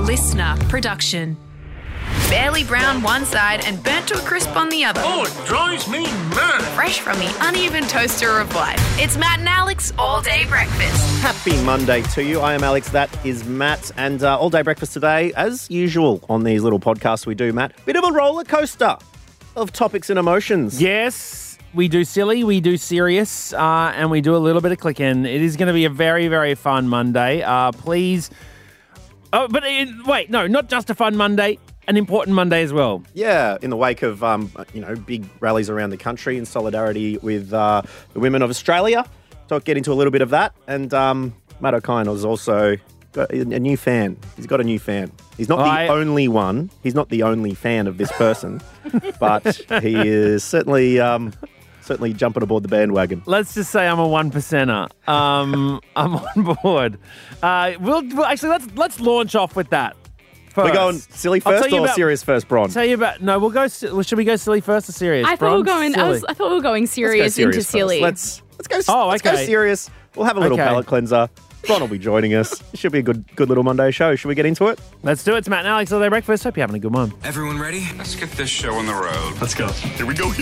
listener production. Barely brown one side and burnt to a crisp on the other. Oh, it drives me mad. Fresh from the uneven toaster of life. It's Matt and Alex All Day Breakfast. Happy Monday to you. I am Alex. That is Matt. And All Day Breakfast today, as usual on these little podcasts we do, Matt, bit of a roller coaster of topics and emotions. Yes, we do silly, we do serious, and we do a little bit of clicking. It is going to be a very, very fun Monday. Please... Oh, but wait, no, not just a fun Monday, an important Monday as well. Yeah, in the wake of, big rallies around the country in solidarity with the women of Australia. So I'll get into a little bit of that. And Matt O'Kine has also got a new fan. He's got a new fan. He's not the only one. He's not the only fan of this person, but he is certainly jumping aboard the bandwagon. Let's just say I'm a 1%er. I'm on board. Let's launch off with that. We're going silly first or serious first, Bron? Should we go silly first or serious? I thought we were going serious into silly. Let's go serious. We'll have a little palate cleanser. Bron will be joining us. It should be a good little Monday show. Should we get into it? Let's do it. It's Matt and Alex All Day Breakfast. Hope you're having a good one. Everyone ready? Let's get this show on the road. Let's go. Here we go.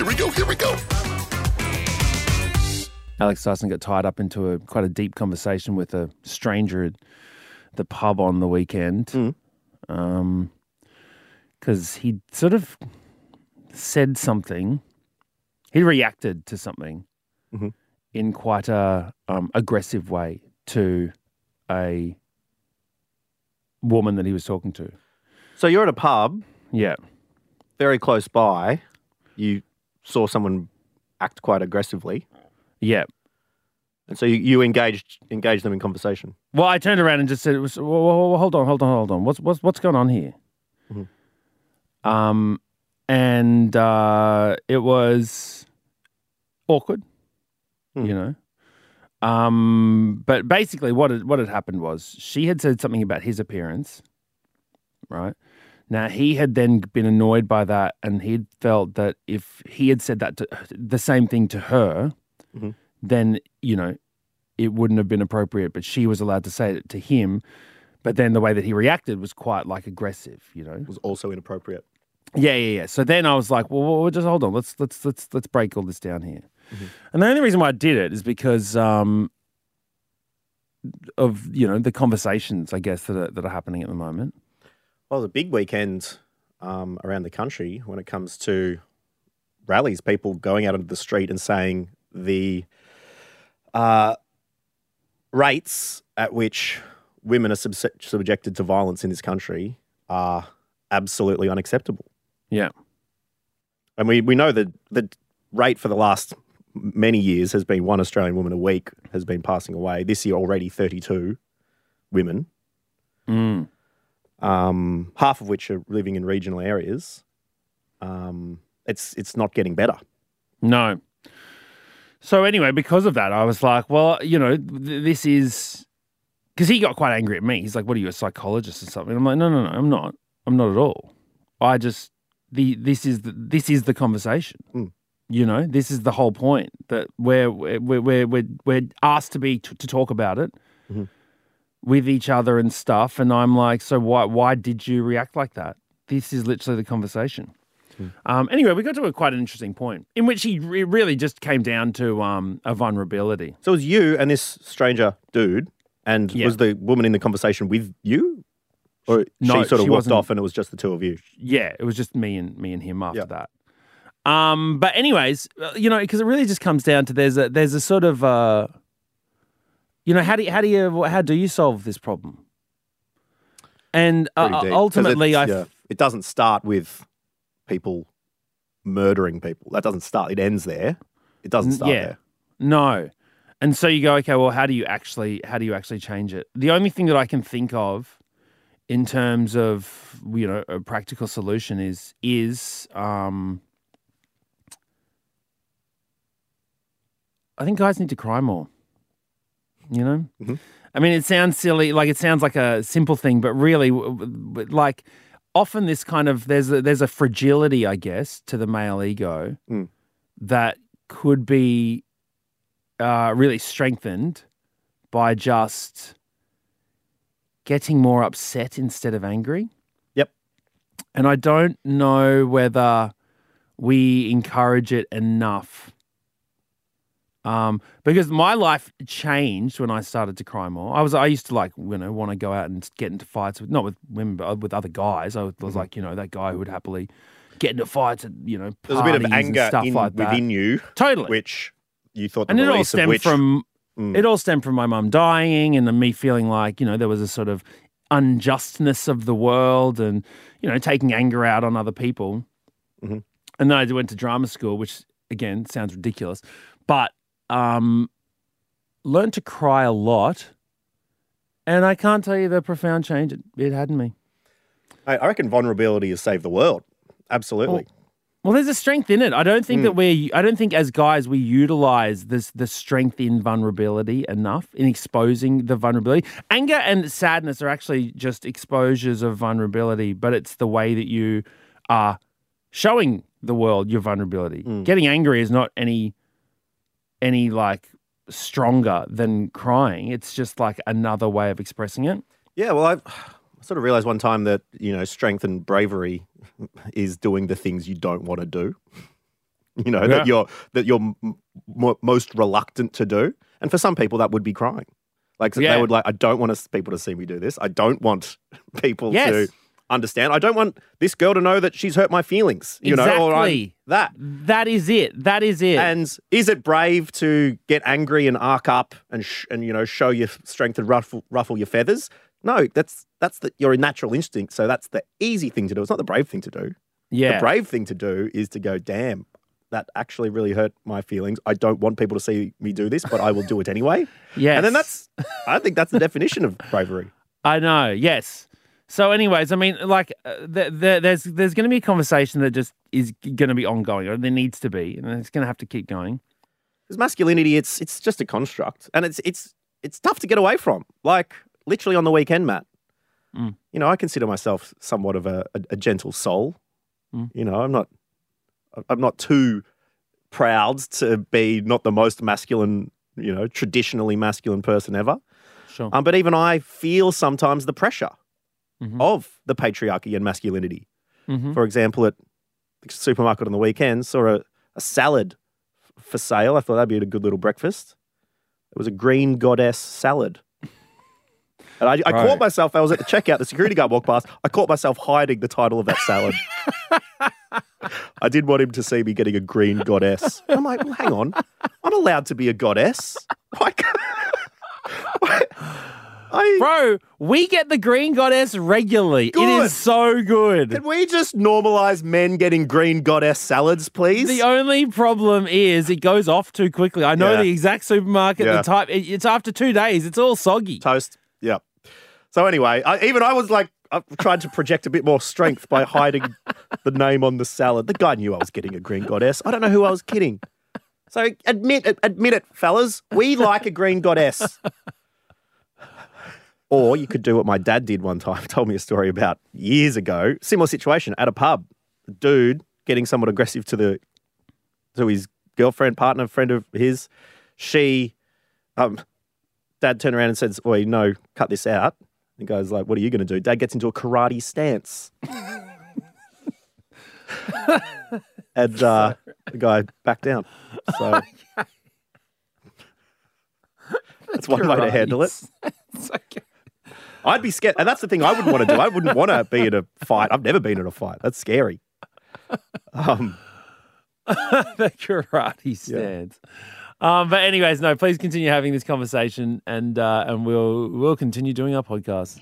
Alex Dyson got tied up into quite a deep conversation with a stranger at the pub on the weekend. Because he sort of said something. He reacted to something in quite a aggressive way to a woman that he was talking to. So you're at a pub. Yeah. Very close by. You saw someone act quite aggressively. Yeah. And so you engaged them in conversation. Well, I turned around and just said, hold on. What's going on here? And it was awkward, you know. But basically what had happened was she had said something about his appearance, right? Now, he had then been annoyed by that, and he'd felt that if he had said that the same thing to her, then, you know, it wouldn't have been appropriate, but she was allowed to say it to him. But then the way that he reacted was quite like aggressive, you know. It was also inappropriate. Yeah. So then I was like, well, just hold on. Let's break all this down here. And the only reason why I did it is because of, you know, the conversations, I guess, that are happening at the moment. Well, the big weekend around the country when it comes to rallies, people going out into the street and saying the rates at which women are subjected to violence in this country are absolutely unacceptable. Yeah. And we know that the rate for the last many years has been one Australian woman a week has been passing away. This year already 32 women, half of which are living in regional areas. It's not getting better. No. So anyway, because of that, I was like, well, you know, this is... Because he got quite angry at me. He's like, what are you, a psychologist or something? I'm like, no, I'm not. I'm not at all. I just... This is the conversation. You know, this is the whole point, that we're asked to talk about it with each other and stuff. And I'm like, so why did you react like that? This is literally the conversation. Anyway, we got to quite an interesting point in which he really just came down to a vulnerability. So it was you and this stranger dude, and was the woman in the conversation with you? Or she sort of walked off and it was just the two of you? Yeah, it was just me and him after that. But anyways, you know, because it really just comes down to there's a sort of, you know, how do you solve this problem? And ultimately, it doesn't start with people murdering people. That doesn't start. It ends there. It doesn't start there. No. And so you go, okay, well, how do you actually change it? The only thing that I can think of in terms of, you know, a practical solution is I think guys need to cry more, you know? I mean, it sounds silly, like it sounds like a simple thing, but really, like, often this kind of, there's a fragility, I guess, to the male ego that could be really strengthened by just getting more upset instead of angry. Yep. And I don't know whether we encourage it enough. Because my life changed when I started to cry more. I used to want to go out and get into fights not with women, but with other guys. I was like, that guy who would happily get into fights and, there's a bit of anger within you. Totally. Which you thought it all stemmed from my mum dying and me feeling like, there was a sort of unjustness of the world and, taking anger out on other people. Mm-hmm. And then I went to drama school, which again sounds ridiculous, but learned to cry a lot, and I can't tell you the profound change it had in me. I reckon vulnerability has saved the world. Absolutely. Well, there's a strength in it. I don't think I don't think as guys we utilize the strength in vulnerability enough in exposing the vulnerability. Anger and sadness are actually just exposures of vulnerability, but it's the way that you are showing the world your vulnerability. Getting angry is not any like stronger than crying. It's just like another way of expressing it. Yeah, well, I sort of realized one time that, strength and bravery is doing the things you don't want to do. That you're most reluctant to do. And for some people that would be crying. They would I don't want people to see me do this. I don't want people to understand. I don't want this girl to know that she's hurt my feelings, exactly. That is it. And is it brave to get angry and arc up and show your strength and ruffle your feathers? No, that's your natural instinct. So that's the easy thing to do. It's not the brave thing to do. Yeah. The brave thing to do is to go, damn, that actually really hurt my feelings. I don't want people to see me do this, but I will do it anyway. Yes. And then I think that's the definition of bravery. I know. Yes. So anyways, I mean, there's going to be a conversation that just is going to be ongoing, or there needs to be, and it's going to have to keep going. Because masculinity, it's just a construct, and it's tough to get away from. Like literally on the weekend, Matt. I consider myself somewhat of a gentle soul. I'm not too proud to be not the most masculine, traditionally masculine person ever. Sure. But even I feel sometimes the pressure of the patriarchy and masculinity. For example, at the supermarket on the weekend, saw a salad for sale. I thought that'd be a good little breakfast. It was a green goddess salad. And I caught myself, I was at the checkout, the security guard walked past, I caught myself hiding the title of that salad. I didn't want him to see me getting a green goddess. I'm like, well, hang on, I'm allowed to be a goddess. Bro, we get the green goddess regularly. Good. It is so good. Can we just normalize men getting green goddess salads, please? The only problem is it goes off too quickly. I know the exact supermarket, the type. It's after 2 days. It's all soggy. Toast. Yeah. So anyway, I was like, I tried to project a bit more strength by hiding the name on the salad. The guy knew I was getting a green goddess. I don't know who I was kidding. So admit it, fellas. We like a green goddess. Or you could do what my dad did one time, told me a story about years ago. Similar situation at a pub. A dude getting somewhat aggressive to his girlfriend, partner, friend of his. Dad turned around and says, "Oi, no, cut this out." The guy's like, "What are you going to do?" Dad gets into a karate stance. And the guy backed down. So that's one way to handle it. Okay. I'd be scared. And that's the thing I wouldn't want to do. I wouldn't want to be in a fight. I've never been in a fight. That's scary. The karate stance. Yeah. But anyways, no, please continue having this conversation and we'll continue doing our podcast.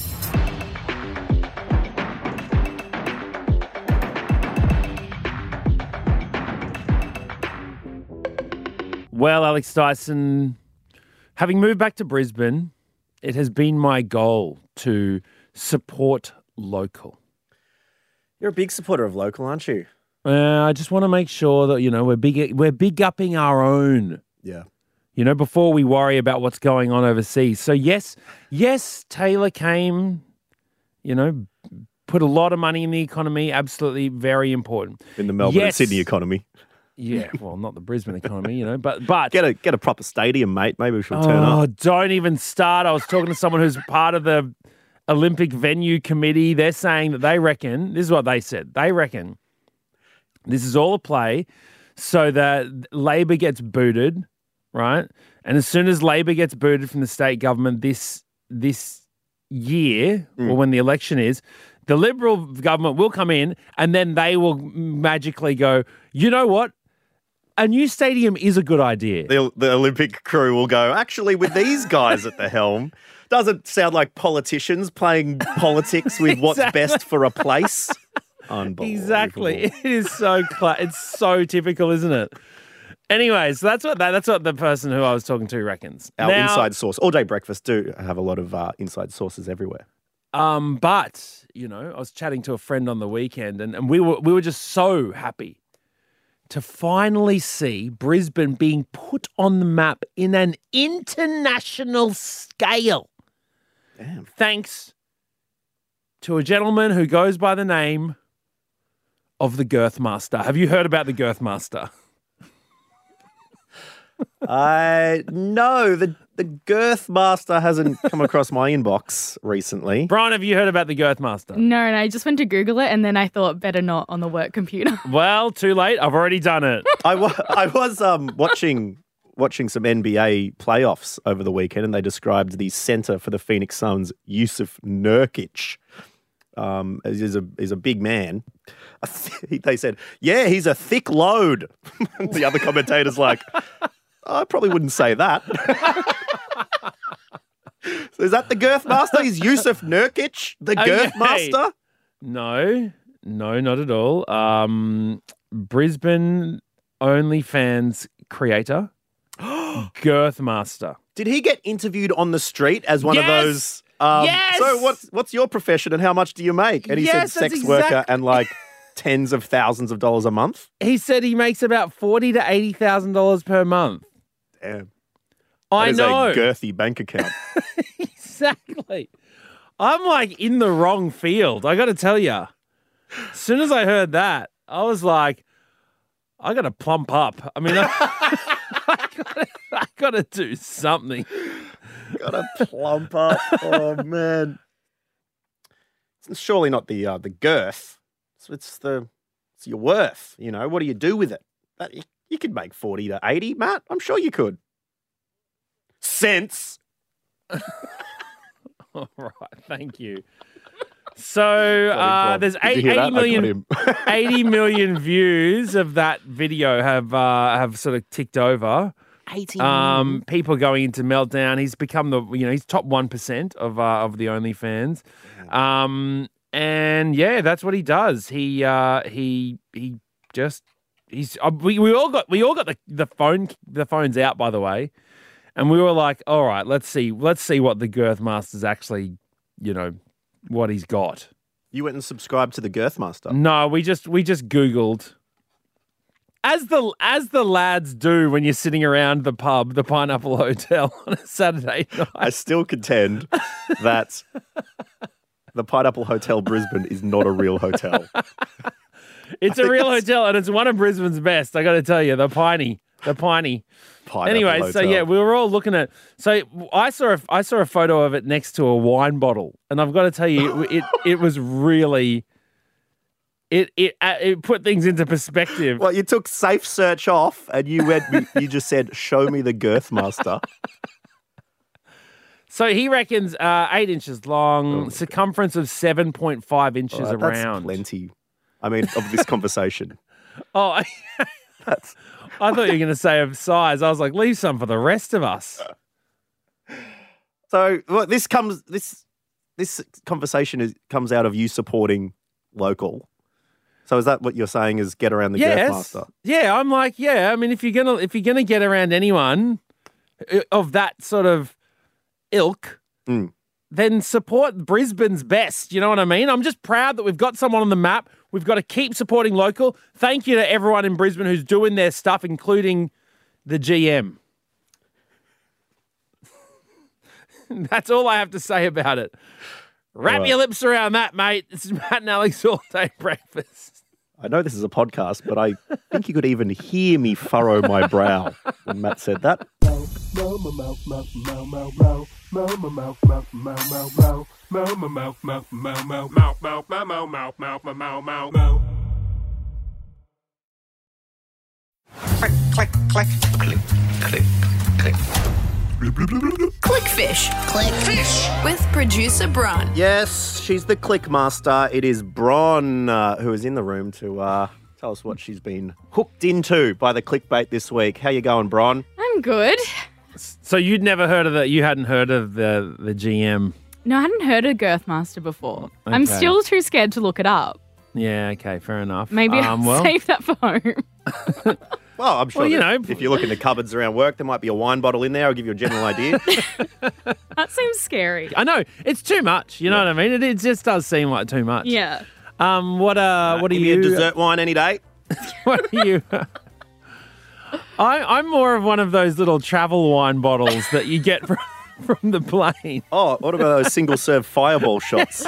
Well, Alex Dyson, having moved back to Brisbane, it has been my goal to support local. You're a big supporter of local, aren't you? I just want to make sure that, we're big upping our own. Yeah. Before we worry about what's going on overseas. So yes, Taylor came, put a lot of money in the economy. Absolutely very important. In the Melbourne and Sydney economy. Yeah, well, not the Brisbane economy, but get a proper stadium, mate. Maybe we should turn up. Oh, don't even start. I was talking to someone who's part of the Olympic Venue Committee, they're saying that they reckon, this is what they said, they reckon this is all a play so that Labor gets booted, right? And as soon as Labor gets booted from the state government this year, or when the election is, the Liberal government will come in and then they will magically go, you know what? A new stadium is a good idea. The Olympic crew will go, actually, with these guys at the helm, doesn't sound like politicians playing politics with what's best for a place. Unbelievable. Exactly. It is so it's so typical, isn't it? Anyway, so that's what the person who I was talking to reckons. Our inside source. All Day Breakfast do have a lot of inside sources everywhere. But, you know, I was chatting to a friend on the weekend and we were just so happy to finally see Brisbane being put on the map in an international scale. Damn. Thanks to a gentleman who goes by the name of the Girthmaster. Have you heard about the Girthmaster? No, the Girthmaster hasn't come across my inbox recently. Brian, have you heard about the Girthmaster? No, I just went to Google it and then I thought better not on the work computer. Well, too late. I've already done it. I was watching some NBA playoffs over the weekend, and they described the center for the Phoenix Suns, Yusuf Nurkic. He's a big man. They said, yeah, he's a thick load. The other commentator's like, I probably wouldn't say that. So is that the Girthmaster? Is Yusuf Nurkic the Girthmaster? No, not at all. Brisbane OnlyFans creator, Girthmaster. Did he get interviewed on the street as one of those? Yes. So what's your profession and how much do you make? And he said sex worker and like tens of thousands of dollars a month. He said he makes about $40,000 to $80,000 per month. Damn. I know. That is a girthy bank account. Exactly. I'm like in the wrong field. I got to tell you. As soon as I heard that, I was like, I got to plump up. I mean, I got to do something. Got to plump up. Oh, man. It's surely not the girth. It's your worth. You know, what do you do with it? You could make 40 to 80, Matt. I'm sure you could. Cents. All right, thank you. So there's 80 million views of that video have sort of ticked over. 80 million. People going into meltdown. He's become he's top 1% of the OnlyFans. And yeah, that's what he does. We all got the phones out, by the way, and we were like, all right, let's see what the Girthmaster's actually, what he's got. You went and subscribed to the Girthmaster? No, we just Googled, as the lads do when you're sitting around the pub, the Pineapple Hotel on a Saturday night. I still contend that the Pineapple Hotel Brisbane is not a real hotel. It's a real hotel, and it's one of Brisbane's best. I got to tell you, the Piney. Pineapple anyway, Hotel. So yeah, we were all looking at. So I saw a photo of it next to a wine bottle, and I've got to tell you, it was really. It put things into perspective. Well, you took safe search off, and you just said, "Show me the Girthmaster." So he reckons 8 inches long, circumference of 7.5 inches around. That's plenty. I mean, of this conversation. Oh, I thought you were going to say of size. I was like, leave some for the rest of us. So this conversation comes out of you supporting local. So is that what you're saying? Is get around the Girthmaster? Yeah, I'm like, yeah. I mean, if you're gonna get around anyone of that sort of ilk, then support Brisbane's best. You know what I mean? I'm just proud that we've got someone on the map. We've got to keep supporting local. Thank you to everyone in Brisbane who's doing their stuff, including the GM. That's all I have to say about it. Wrap your lips around that, mate. This is Matt and Alex All Day Breakfast. I know this is a podcast, but I think you could even hear me furrow my brow when Matt said that. Clickfish. Clickfish. With producer Bron. Yes, she's the click master. It is Bron who is in the room to tell us what she's been hooked into by the clickbait this week. How you going, Bron? I'm good. So you hadn't heard of the GM? No, I hadn't heard of Girthmaster before. I'm Okay. still too scared to look it up. Yeah, okay, fair enough. Maybe I'll save that for home. Well, I'm sure Well, you that know. if you look in the cupboards around work, there might be a wine bottle in there. I'll give you a general idea. That seems scary. I know it's too much. You know what I mean? It just does seem like too much. Yeah. What are Give me you? a dessert wine any day. What are you? I'm more of one of those little travel wine bottles that you get from the plane. Oh, what about those single-serve fireball shots?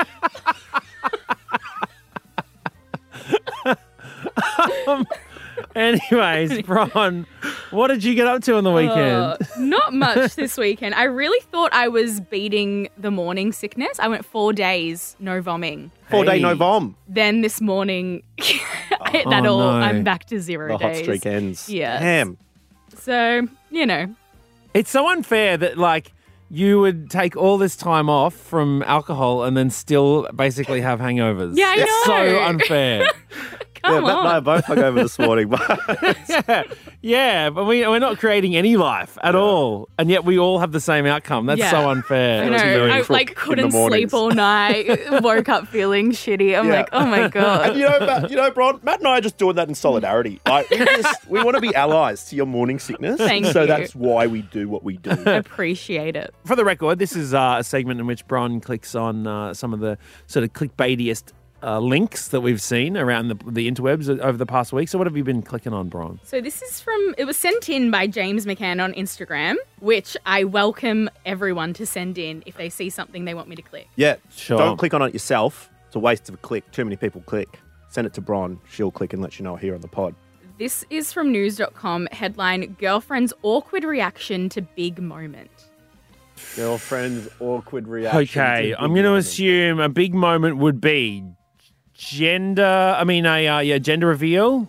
Anyways, Bron, what did you get up to on the weekend? Not much this weekend. I really thought I was beating the morning sickness. I went 4 days, no vomiting. 4-day Hey. no vom. Then this morning, I hit that Oh, all. no. I'm back to 0 The days. hot streak ends. Yes. Damn. So, you know, It's so unfair that like you would take all this time off from alcohol and then still basically have hangovers. Yeah, I It's so know. unfair. come Matt and I on. both hung over this morning. But Yeah, but we're not creating any life at all, and yet we all have the same outcome. That's Yeah. so unfair. I know. very I crook like in couldn't the mornings. sleep all night. Woke up feeling shitty. I'm Yeah. like, oh my god. And Bron, Matt and I are just doing that in solidarity. Like, we want to be allies to your morning sickness. Thank so you. that's why we do what we do. Appreciate it. For the record, this is a segment in which Bron clicks on some of the sort of clickbaitiest links that we've seen around the interwebs over the past week. So what have you been clicking on, Bron? So this is it was sent in by James McCann on Instagram, which I welcome everyone to send in if they see something they want me to click. Yeah, Sure. Don't click on it yourself. It's a waste of a click. Too many people click. Send it to Bron. She'll click and let you know here on the pod. This is from news.com, headline, Girlfriend's awkward reaction to big moment. Girlfriend's awkward reaction. Okay, I'm going to assume a big moment would be gender reveal,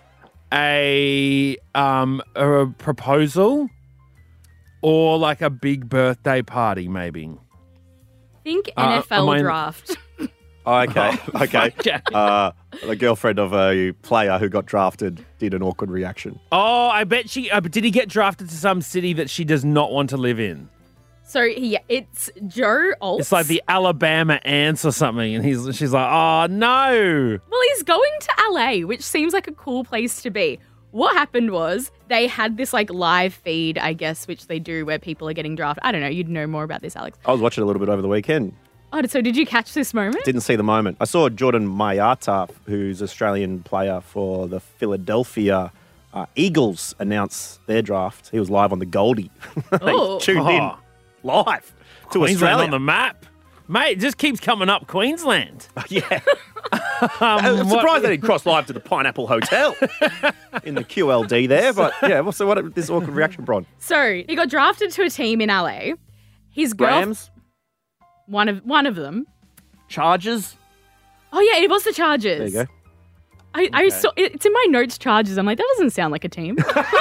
a proposal, or like a big birthday party, maybe. Think am NFL I- draft. Oh, okay. Okay. Okay. The girlfriend of a player who got drafted did an awkward reaction. Oh, I bet she. Did he get drafted to some city that she does not want to live in? So yeah, it's Joe Alt. It's like the Alabama Ants or something, and she's like, oh no. Well, he's going to LA, which seems like a cool place to be. What happened was they had this like live feed, I guess, which they do where people are getting drafted. I don't know. You'd know more about this, Alex. I was watching a little bit over the weekend. Oh, so did you catch this moment? Didn't see the moment. I saw Jordan Mailata, who's an Australian player for the Philadelphia Eagles, announce their draft. He was live on the Goldie. They Oh. tuned in Oh. live to Queensland Australia. on the map. Mate, it just keeps coming up Queensland. Yeah. I'm what- surprised they didn't cross live to the Pineapple Hotel in the QLD there. But yeah, so what this awkward reaction, Bron? So he got drafted to a team in LA. His girl, Rams? one of them. Chargers? Oh yeah, it was the Chargers. There you go. I saw it's in my notes. Chargers. I'm like, that doesn't sound like a team.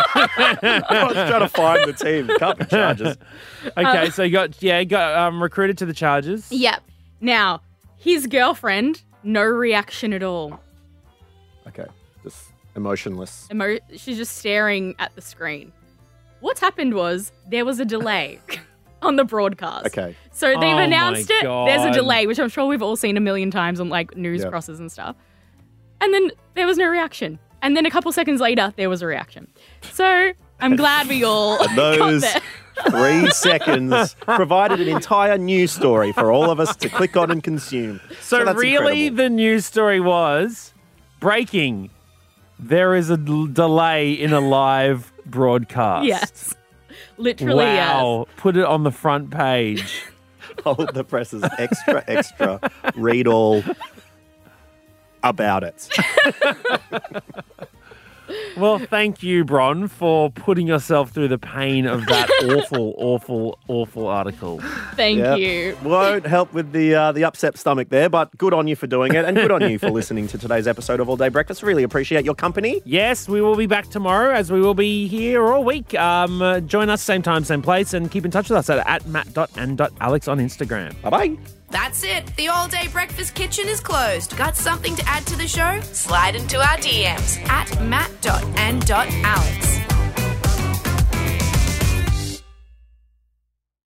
I was trying to find the team. Can't be Chargers. Okay, so he got recruited to the Chargers. Yep. Now his girlfriend, no reaction at all. Okay, just emotionless. She's just staring at the screen. What's happened was there was a delay on the broadcast. Okay. So they've Oh my announced it. There's a God. delay, which I'm sure we've all seen a million times on like news Yep. crosses and stuff. And then there was no reaction. And then a couple seconds later, there was a reaction. So I'm glad we all got Those there. 3 seconds provided an entire news story for all of us to click on and consume. So that's really, incredible. the news story was breaking. There is a delay in a live broadcast. Yes. Literally, Wow. Put it on the front page. Hold the presses extra. Read all about it. Well, thank you, Bron, for putting yourself through the pain of that awful article. Thank Yep. you. Won't help with the upset stomach there, but good on you for doing it, and good on you for listening to today's episode of All Day Breakfast. Really appreciate your company. Yes, we will be back tomorrow, as we will be here all week. Join us same time, same place, and keep in touch with us at matt.and.alex on Instagram. Bye-bye. That's it. The all-day breakfast kitchen is closed. Got something to add to the show? Slide into our DMs at matt.and.alex.